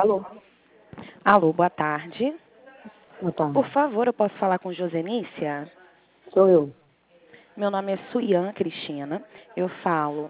Alô? Alô, boa tarde. Boa tarde. Por favor, eu posso falar com Josenícia? Sou eu. Meu nome é Suian Cristina. Eu falo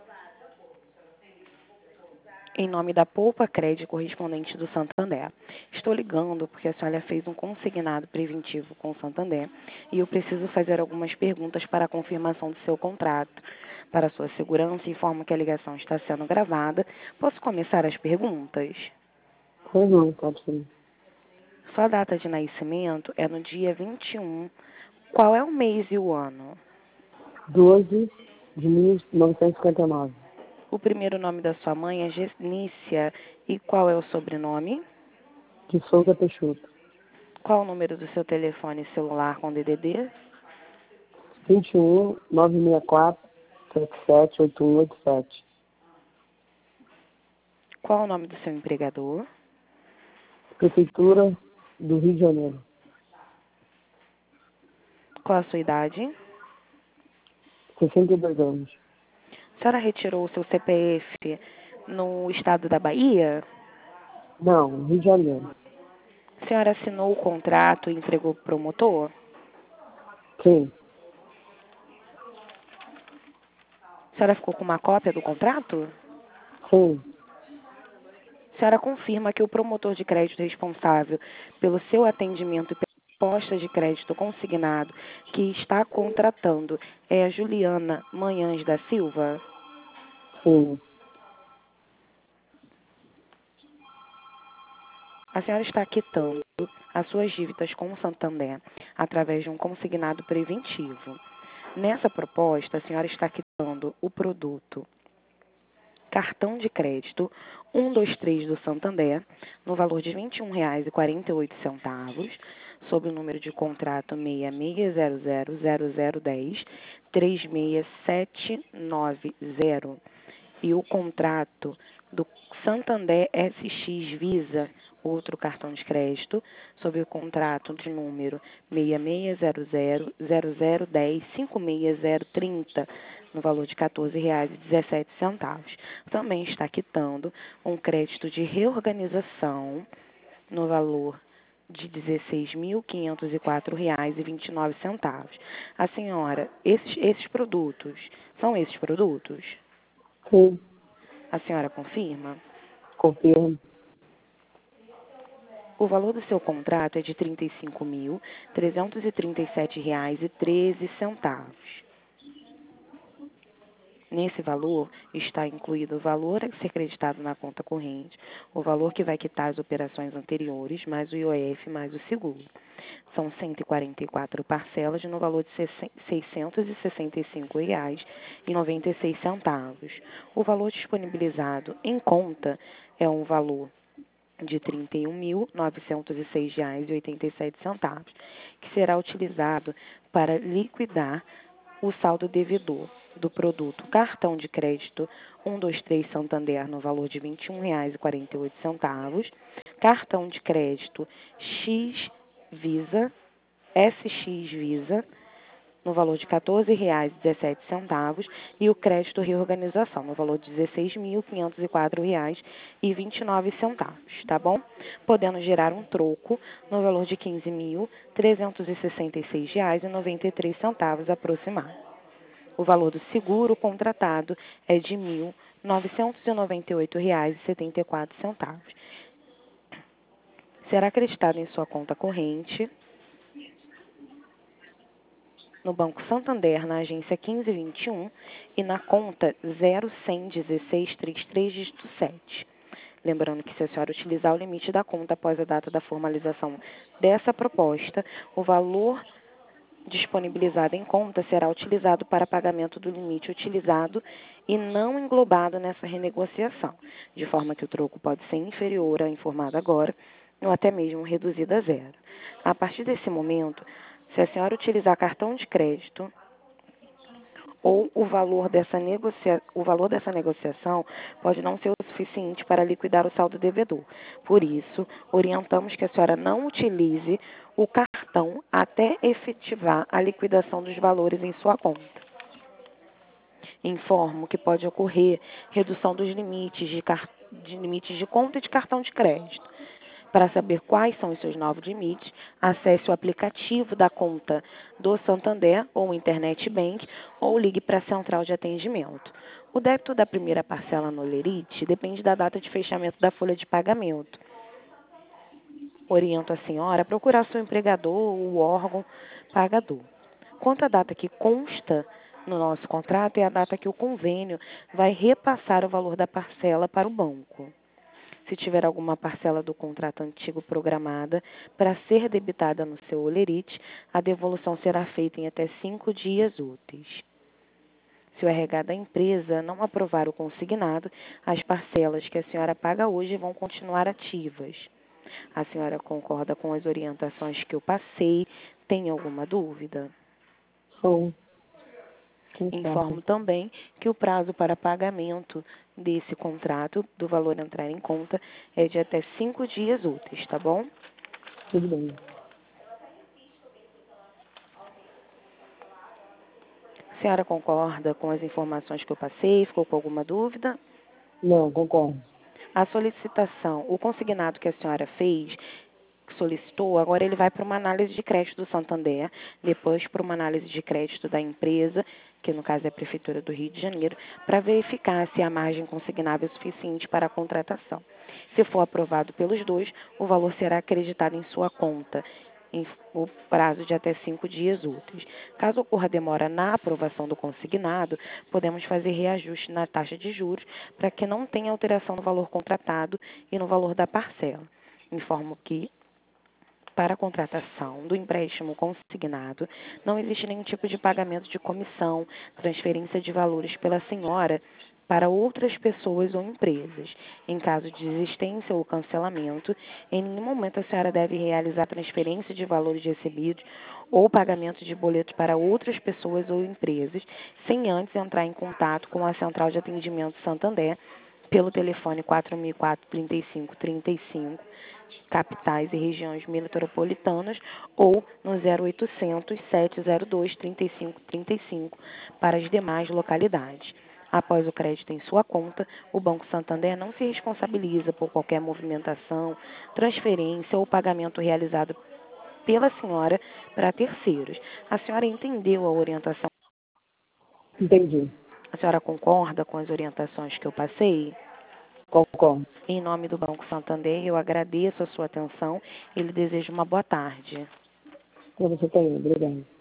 em nome da Poupa Crédito correspondente do Santander. Estou ligando porque a senhora fez um consignado preventivo com o Santander e eu preciso fazer algumas perguntas para a confirmação do seu contrato. Para sua segurança, informo que a ligação está sendo gravada. Posso começar as perguntas? Pois não, pode ser. Sua data de nascimento é no dia 21. Qual é o mês e o ano? 12 de 1959. O primeiro nome da sua mãe é Genícia. E qual é o sobrenome? De Souza Peixoto. Qual o número do seu telefone celular com DDD? 21 964 778187. Qual o nome do seu empregador? Prefeitura do Rio de Janeiro. Qual a sua idade? 62 anos. A senhora retirou o seu CPF no estado da Bahia? Não, Rio de Janeiro. A senhora assinou o contrato e entregou para o promotor? Sim. A senhora ficou com uma cópia do contrato? Sim. A senhora confirma que o promotor de crédito responsável pelo seu atendimento e pela proposta de crédito consignado que está contratando é a Juliana Manhães da Silva? Sim. A senhora está quitando as suas dívidas com o Santander através de um consignado preventivo. Nessa proposta, a senhora está quitando o produto cartão de crédito 123 do Santander, no valor de R$ 21,48, sob o número de contrato 66000010-36790 e o contrato do Santander SX Visa, outro cartão de crédito, sob o contrato de número 66000010-56030, no valor de R$ 14,17. Também está quitando um crédito de reorganização no valor de R$ 16.504,29. A senhora, esses produtos, são esses produtos? Sim. A senhora confirma? Confirmo. O valor do seu contrato é de R$ 35.337,13. Nesse valor está incluído o valor a ser creditado na conta corrente, o valor que vai quitar as operações anteriores, mais o IOF, mais o seguro. São 144 parcelas no valor de R$ 665,96. O valor disponibilizado em conta é um valor de R$ 31.906,87, que será utilizado para liquidar o saldo devedor do produto cartão de crédito 123 Santander no valor de R$ 21,48, cartão de crédito X Visa, SX Visa, no valor de R$ 14,17 e o crédito reorganização no valor de R$ 16.504,29, tá bom? Podendo gerar um troco no valor de R$ 15.366,93 aproximado. O valor do seguro contratado é de R$ 1.998,74. Será acreditado em sua conta corrente no Banco Santander, na agência 1521 e na conta 01001633 dígito 7. Lembrando que se a senhora utilizar o limite da conta após a data da formalização dessa proposta, o valor disponibilizado em conta será utilizado para pagamento do limite utilizado e não englobado nessa renegociação, de forma que o troco pode ser inferior ao informado agora ou até mesmo reduzido a zero. A partir desse momento, se a senhora utilizar cartão de crédito ou o valor dessa negociação pode não ser o suficiente para liquidar o saldo devedor. Por isso, orientamos que a senhora não utilize o cartão até efetivar a liquidação dos valores em sua conta. Informo que pode ocorrer redução dos limites limites de conta e de cartão de crédito. Para saber quais são os seus novos limites, acesse o aplicativo da conta do Santander ou Internet Bank ou ligue para a central de atendimento. O débito da primeira parcela no Olerite depende da data de fechamento da folha de pagamento. Oriento a senhora a procurar seu empregador ou o órgão pagador. Quanto à data que consta no nosso contrato, é a data que o convênio vai repassar o valor da parcela para o banco. Se tiver alguma parcela do contrato antigo programada para ser debitada no seu Olerite, a devolução será feita em até 5 dias úteis. Se o RH da empresa não aprovar o consignado, as parcelas que a senhora paga hoje vão continuar ativas. A senhora concorda com as orientações que eu passei? Tem alguma dúvida? Sim. Informo também que o prazo para pagamento desse contrato, do valor a entrar em conta, é de até 5 dias úteis, tá bom? Tudo bem. A senhora concorda com as informações que eu passei? Ficou com alguma dúvida? Não, concordo. A solicitação, o consignado que a senhora fez, solicitou, agora ele vai para uma análise de crédito do Santander, depois para uma análise de crédito da empresa, que no caso é a Prefeitura do Rio de Janeiro, para verificar se a margem consignável é suficiente para a contratação. Se for aprovado pelos dois, o valor será acreditado em sua conta, em o prazo de até 5 dias úteis. Caso ocorra demora na aprovação do consignado, podemos fazer reajuste na taxa de juros para que não tenha alteração no valor contratado e no valor da parcela. Informo que para a contratação do empréstimo consignado, não existe nenhum tipo de pagamento de comissão, transferência de valores pela senhora para outras pessoas ou empresas. Em caso de desistência ou cancelamento, em nenhum momento a senhora deve realizar transferência de valores recebidos ou pagamento de boletos para outras pessoas ou empresas, sem antes entrar em contato com a Central de Atendimento Santander pelo telefone 4004-3535, capitais e regiões metropolitanas, ou no 0800 702 3535 para as demais localidades. Após o crédito em sua conta, o Banco Santander não se responsabiliza por qualquer movimentação, transferência ou pagamento realizado pela senhora para terceiros. A senhora entendeu a orientação? Entendi. A senhora concorda com as orientações que eu passei? Concordo. Em nome do Banco Santander, eu agradeço a sua atenção e lhe desejo uma boa tarde. Para você também. Obrigado.